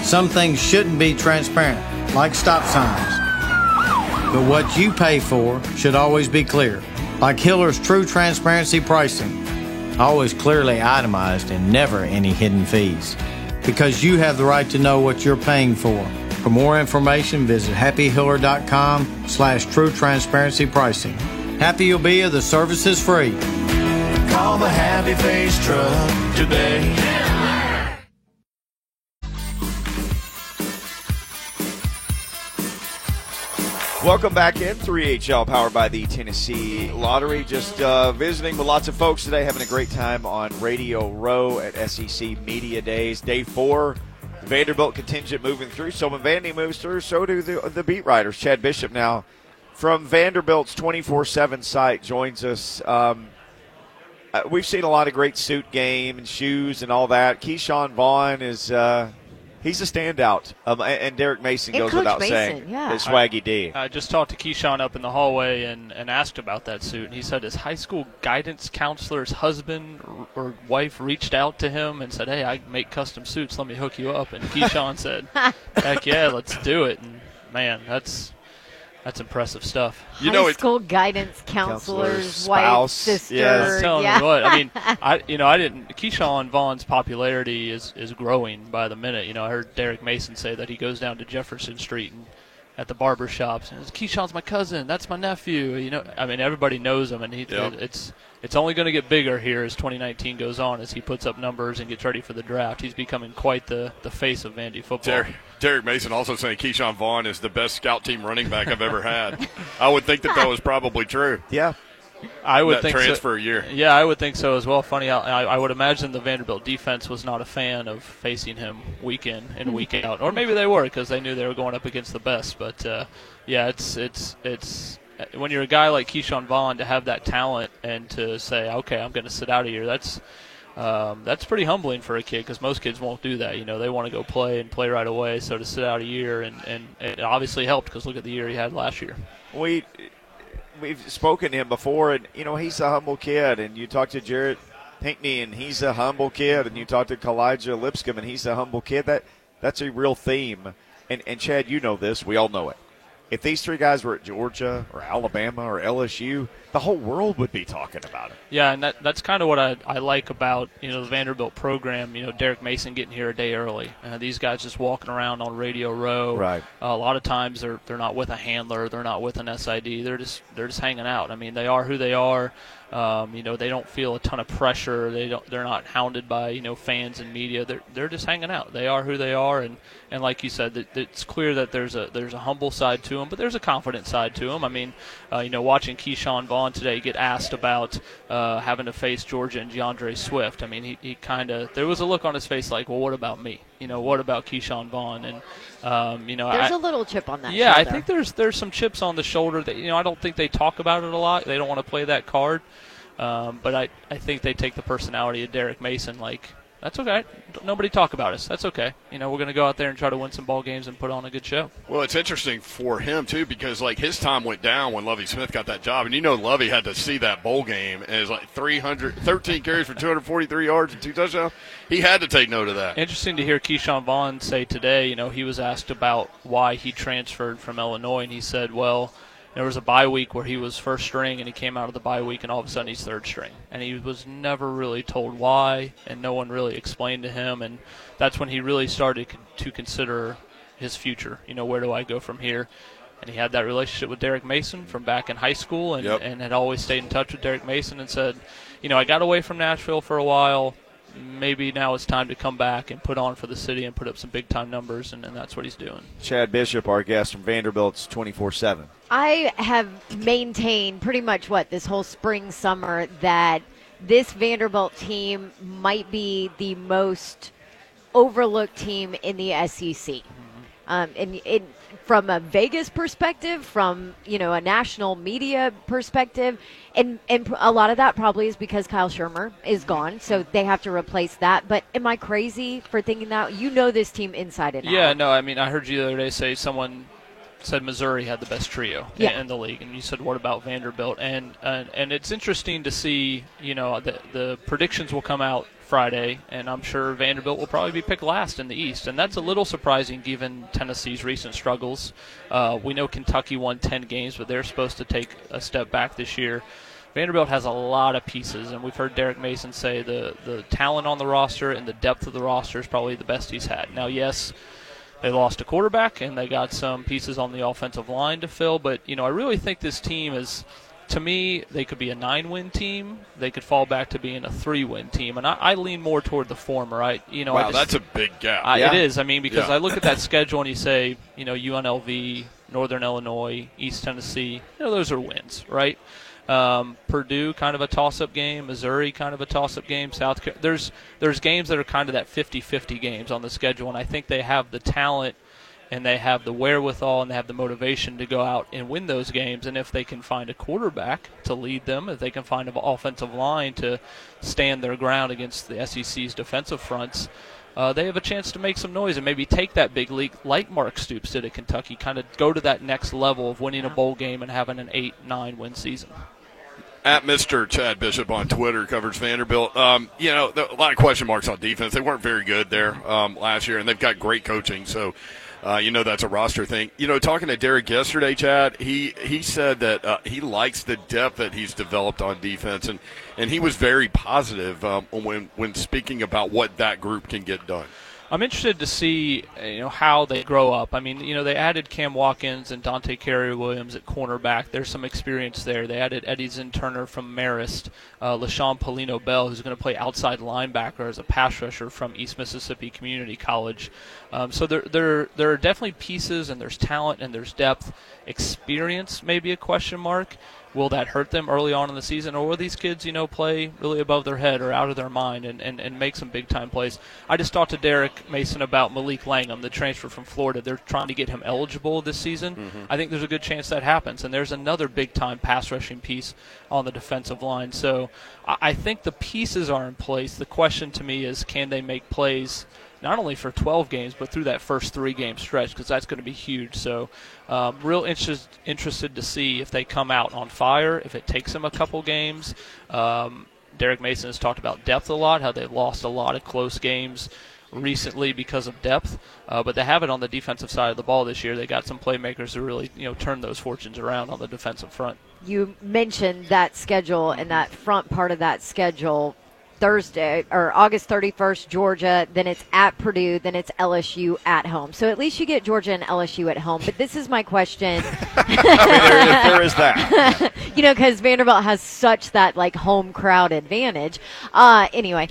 Some things shouldn't be transparent, like stop signs. But what you pay for should always be clear, like Hiller's True Transparency Pricing. Always clearly itemized and never any hidden fees. Because you have the right to know what you're paying for. For more information, visit happyhiller.com/true transparency pricing. Happy you'll be if the service is free. Call the Happy Face Truck today. Welcome back in 3HL, powered by the Tennessee Lottery. Just visiting with lots of folks today, having a great time on Radio Row at SEC Media Days. Day 4, Vanderbilt contingent moving through. So when Vandy moves through, so do the beat writers. Chad Bishop now from Vanderbilt's 24/7 site joins us. We've seen a lot of great suit game and shoes and all that. Keyshawn Vaughn is he's a standout, and Derek Mason goes Coach without Mason, saying. yeah. It's Swaggy D. I just talked to Keyshawn up in the hallway and asked about that suit. And he said his high school guidance counselor's husband or wife reached out to him and said, "Hey, I make custom suits. Let me hook you up." And Keyshawn said, "Heck yeah, let's do it." And man, that's impressive stuff. High school guidance counselor's wife, spouse, sister. yes. I'm telling you what. I mean, I didn't. Keyshawn Vaughn's popularity is growing by the minute. I heard Derek Mason say that he goes down to Jefferson Street and at the barber shops and Keyshawn's my cousin. That's my nephew. I mean, everybody knows him, and it's only going to get bigger here as 2019 goes on as he puts up numbers and gets ready for the draft. He's becoming quite the face of Vandy football. Derek Mason also saying Keyshawn Vaughn is the best scout team running back I've ever had. I would think that was probably true. Yeah. I would think transfer year. Yeah, I would think so as well. Funny, I would imagine the Vanderbilt defense was not a fan of facing him week in and week out, or maybe they were because they knew they were going up against the best. But yeah, it's when you're a guy like Keyshawn Vaughn to have that talent and to say, okay, I'm going to sit out a year. That's pretty humbling for a kid because most kids won't do that. They want to go play and play right away. So to sit out a year and it obviously helped because look at the year he had last year. We've spoken to him before, and, he's a humble kid. And you talk to Jarrett Pinkney, and he's a humble kid. And you talk to Kalijah Lipscomb, and he's a humble kid. That's a real theme. And Chad, you know this. We all know it. If these three guys were at Georgia or Alabama or LSU, the whole world would be talking about it. Yeah, and that's kind of what I like about the Vanderbilt program. Derek Mason getting here a day early. These guys just walking around on Radio Row. Right. A lot of times they're not with a handler, they're not with an SID. They're just hanging out. I mean, they are who they are. They don't feel a ton of pressure. They're not hounded by fans and media. They're just hanging out. They are who they are, and like you said, it's clear that there's a humble side to them, but there's a confident side to them. I mean, watching Keyshawn Vaughn today get asked about having to face Georgia and DeAndre Swift. I mean, he kind of there was a look on his face like, well, what about me? What about Keyshawn Vaughn? And there's a little chip on that. Yeah, shoulder. I think there's some chips on the shoulder that I don't think they talk about it a lot. They don't want to play that card. But I think they take the personality of Derek Mason like, that's okay. Nobody talk about us. That's okay. We're going to go out there and try to win some ball games and put on a good show. Well, it's interesting for him, too, because, his time went down when Lovie Smith got that job. And, Lovie had to see that bowl game as, 13 carries for 243 yards and 2 touchdowns. He had to take note of that. Interesting to hear Keyshawn Vaughn say today, he was asked about why he transferred from Illinois, and he said, well, there was a bye week where he was first string, and he came out of the bye week, and all of a sudden he's third string. And he was never really told why, and no one really explained to him. And that's when he really started to consider his future. Where do I go from here? And he had that relationship with Derek Mason from back in high school and had always stayed in touch with Derek Mason and said, I got away from Nashville for a while. Maybe now it's time to come back and put on for the city and put up some big-time numbers, and that's what he's doing. Chad Bishop, our guest from Vanderbilt's 24/7. I have maintained pretty much this whole spring, summer, that this Vanderbilt team might be the most overlooked team in the SEC. And from a Vegas perspective, from a national media perspective, and a lot of that probably is because Kyle Shermer is gone, so they have to replace that. But am I crazy for thinking that? This team inside and out. Yeah, no, I mean, I heard you the other day say someone said Missouri had the best trio in the league, and you said, what about Vanderbilt? And it's interesting to see, the predictions will come out Friday, and I'm sure Vanderbilt will probably be picked last in the East, and that's a little surprising given Tennessee's recent struggles. We know Kentucky won 10 games, but they're supposed to take a step back this year. Vanderbilt has a lot of pieces, and we've heard Derek Mason say the talent on the roster and the depth of the roster is probably the best he's had. Now, yes, they lost a quarterback, and they got some pieces on the offensive line to fill, but, I really think this team is, to me, they could be a 9-win team. They could fall back to being a 3-win team, and I lean more toward the former. Wow, that's a big gap. It is. Because I look at that schedule and you say, UNLV, Northern Illinois, East Tennessee, those are wins, right? Purdue, kind of a toss-up game. Missouri, kind of a toss-up game. South Carolina. There's games that are kind of that 50-50 games on the schedule, and I think they have the talent and they have the wherewithal and they have the motivation to go out and win those games. And if they can find a quarterback to lead them, if they can find an offensive line to stand their ground against the SEC's defensive fronts, they have a chance to make some noise and maybe take that big league like Mark Stoops did at Kentucky, kind of go to that next level of winning a bowl game and having an 8-9 win season. At Mr. Chad Bishop on Twitter covers Vanderbilt. A lot of question marks on defense. They weren't very good there last year, and they've got great coaching. So, that's a roster thing. Talking to Derek yesterday, Chad, he said that he likes the depth that he's developed on defense, and he was very positive when speaking about what that group can get done. I'm interested to see, how they grow up. They added Cam Watkins and Dante Carey-Williams at cornerback. There's some experience there. They added Eddie Zinn-Turner from Marist, LaShawn Polino-Bell, who's going to play outside linebacker as a pass rusher from East Mississippi Community College. So there are definitely pieces, and there's talent, and there's depth. Experience may be a question mark. Will that hurt them early on in the season, or will these kids, play really above their head or out of their mind and make some big-time plays? I just talked to Derek Mason about Malik Langham, the transfer from Florida. They're trying to get him eligible this season. Mm-hmm. I think there's a good chance that happens, and there's another big-time pass-rushing piece on the defensive line. So I think the pieces are in place. The question to me is, can they make plays not only for 12 games, but through that first 3-game stretch, because that's going to be huge. So real interested to see if they come out on fire, if it takes them a couple games. Derek Mason has talked about depth a lot, how they've lost a lot of close games recently because of depth, but they have it on the defensive side of the ball this year. They got some playmakers who really turn those fortunes around on the defensive front. You mentioned that schedule and that front part of that schedule. Thursday or August 31st, Georgia, then it's at Purdue, then it's LSU at home. So at least you get Georgia and LSU at home. But this is my question. There is that. Because Vanderbilt has such that home crowd advantage. Anyway,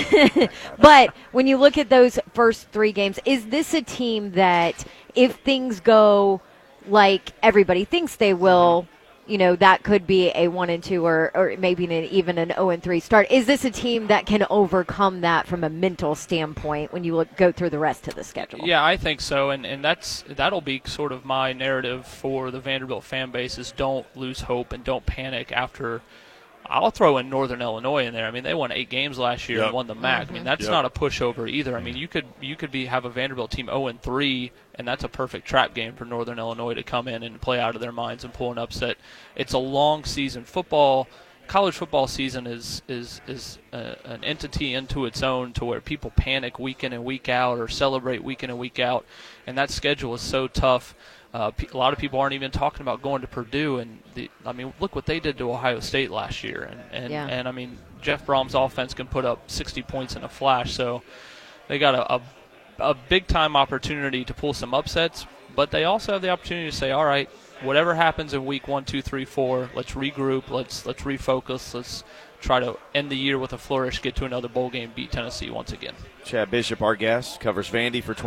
but when you look at those first 3 games, is this a team that if things go like everybody thinks they will, that could be a 1-2 or maybe even an 0-3 start. Is this a team that can overcome that from a mental standpoint when you go through the rest of the schedule? Yeah, I think so, and that'll be sort of my narrative for the Vanderbilt fan base is don't lose hope and don't panic after. I'll throw in Northern Illinois in there. They won 8 games last year and won the MAC. Mm-hmm. That's not a pushover either. You could have a Vanderbilt team 0-3, and that's a perfect trap game for Northern Illinois to come in and play out of their minds and pull an upset. It's a long season. College football season is an entity into its own to where people panic week in and week out or celebrate week in and week out, and that schedule is so tough. A lot of people aren't even talking about going to Purdue, and look what they did to Ohio State last year, and Jeff Brom's offense can put up 60 points in a flash, so they got a big time opportunity to pull some upsets, but they also have the opportunity to say, all right, whatever happens in week 1, 2, 3, 4, let's regroup, let's refocus, let's try to end the year with a flourish, get to another bowl game, beat Tennessee once again. Chad Bishop, our guest, covers Vandy for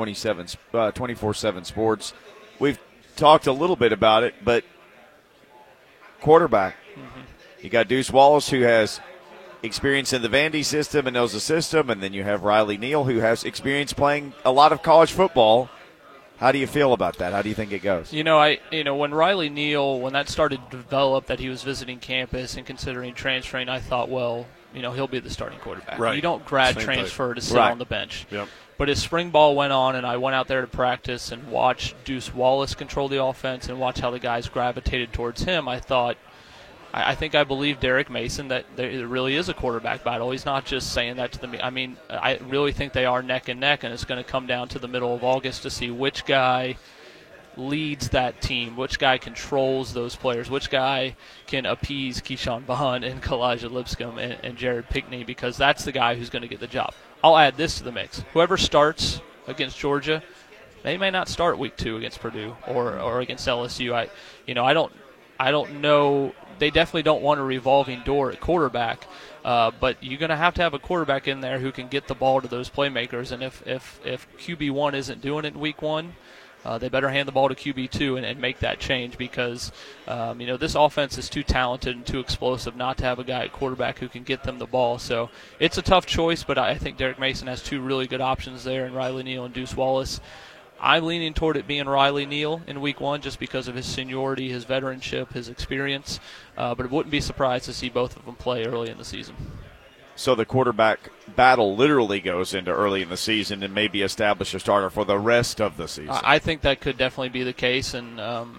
24/7 Sports. We've talked a little bit about it, but quarterback. Mm-hmm. You got Deuce Wallace, who has experience in the Vandy system and knows the system, and then you have Riley Neal, who has experience playing a lot of college football. How do you feel about that? How do you think it goes? When Riley Neal, when that started to develop, that he was visiting campus and considering transferring, I thought, he'll be the starting quarterback. Right. You don't grad Same transfer thing. to sit on the bench. Yep. But as spring ball went on and I went out there to practice and watch Deuce Wallace control the offense and watch how the guys gravitated towards him, I thought I think I believe Derek Mason that there really is a quarterback battle. He's not just saying that to the. I mean, I really think they are neck and neck, and it's going to come down to the middle of August to see which guy leads that team, which guy controls those players, which guy can appease Keyshawn Vaughn and Kalijah Lipscomb and Jared Pinkney, because that's the guy who's going to get the job. I'll add this to the mix. Whoever starts against Georgia, they may not start week 2 against Purdue or against LSU. I don't know. They definitely don't want a revolving door at quarterback, but you're going to have a quarterback in there who can get the ball to those playmakers. And if QB1 isn't doing it in week 1, they better hand the ball to QB2 and make that change, because this offense is too talented and too explosive not to have a guy at quarterback who can get them the ball. So it's a tough choice, but I think Derek Mason has 2 really good options there in Riley Neal and Deuce Wallace. I'm leaning toward it being Riley Neal in week 1 just because of his seniority, his veteranship, his experience, but it wouldn't be surprised to see both of them play early in the season. So the quarterback battle literally goes into early in the season and maybe establish a starter for the rest of the season. I think that could definitely be the case, and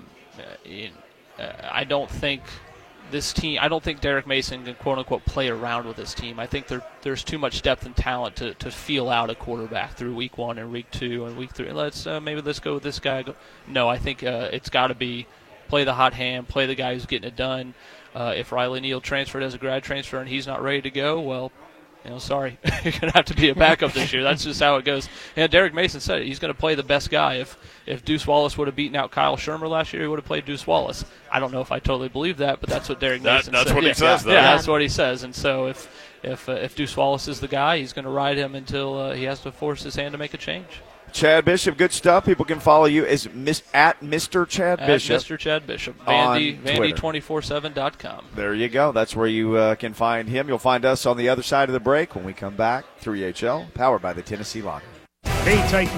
I don't think this team. I don't think Derek Mason can quote unquote play around with this team. I think there's too much depth and talent to feel out a quarterback through week 1 and week 2 and week 3. Let's go with this guy. No, I think it's got to be play the hot hand, play the guy who's getting it done. If Riley Neal transferred as a grad transfer and he's not ready to go, well, sorry, you're going to have to be a backup this year. That's just how it goes. And Derek Mason said it. He's going to play the best guy. If Deuce Wallace would have beaten out Kyle Shermer last year, he would have played Deuce Wallace. I don't know if I totally believe that, but that's what Derek Mason said. That's what he says, though. Yeah, that's what he says. And so if Deuce Wallace is the guy, he's going to ride him until he has to force his hand to make a change. Chad Bishop, good stuff. People can follow you at Mr. Chad Bishop. Mr. Chad Bishop. Vandy247.com. There you go. That's where you can find him. You'll find us on the other side of the break when we come back. 3HL, powered by the Tennessee Lottery. Hey, Titan